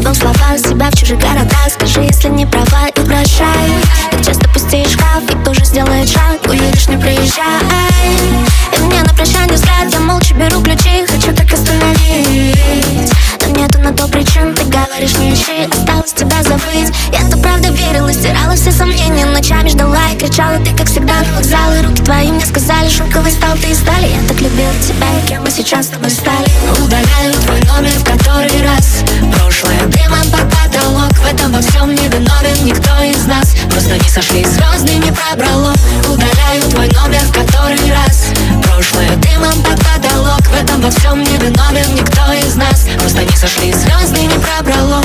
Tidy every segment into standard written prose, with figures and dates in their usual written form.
двух словах себя в чужих городах. Скажи, если не права, и прощай. Так часто пустеешь шкаф, и кто же сделает шаг? Уедешь, не приезжай. И мне на прощание взгляд, я молча беру ключи. Хочу так остановить, но нету на то причин. Ты говоришь, не ищи, осталось тебя забыть. Я-то правда верила, стирала все сомнения. Ночами ждала и кричала, ты как всегда на вокзале. Руки твои мне сказали, шелковый стал ты и стали. Я так любила тебя, и кем мы сейчас с тобой стали. Удаляю твой номер в который раз. Прошлое дымом под потолок. В этом во всем не виновен никто из нас. Просто не сошлись звезды, не пробрало. Удаляю твой номер в который раз. Прошлое дымом под потолок. В этом во всем не виновен никто из нас. Просто не сошлись звезды, не пробрало.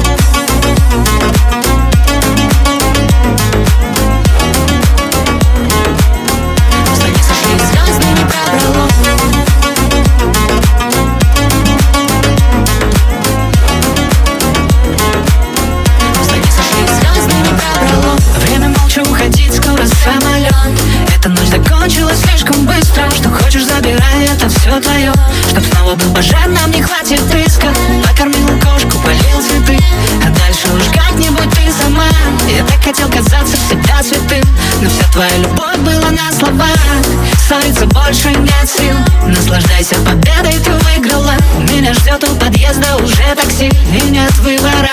Просто не сошлись звезды, не пробрало. Уходить, скоро самолет. Эта ночь закончилась слишком быстро. Что хочешь, забирай, это все твое. Чтоб снова был пожар, нам не хватит риска. Покормил кошку, полил цветы, а дальше уж как-нибудь ты сама. Я так хотел казаться всегда святым, но вся твоя любовь была на словах. Ссориться больше нет сил. Наслаждайся победой, ты выиграла. Меня ждет у подъезда уже такси, и нет выбора.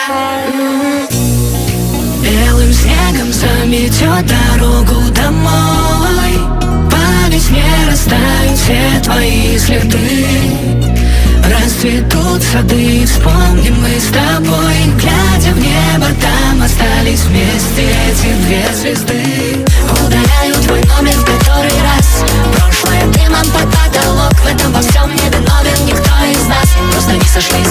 Белым снегом заметет дорогу домой. По весне растают все твои следы. Расцветут сады, вспомним мы с тобой. Глядя в небо, там остались вместе эти две звезды. Удаляю твой номер в который раз. Прошлое дымом под потолок. В этом во всем не виновен никто из нас. Просто не сошлись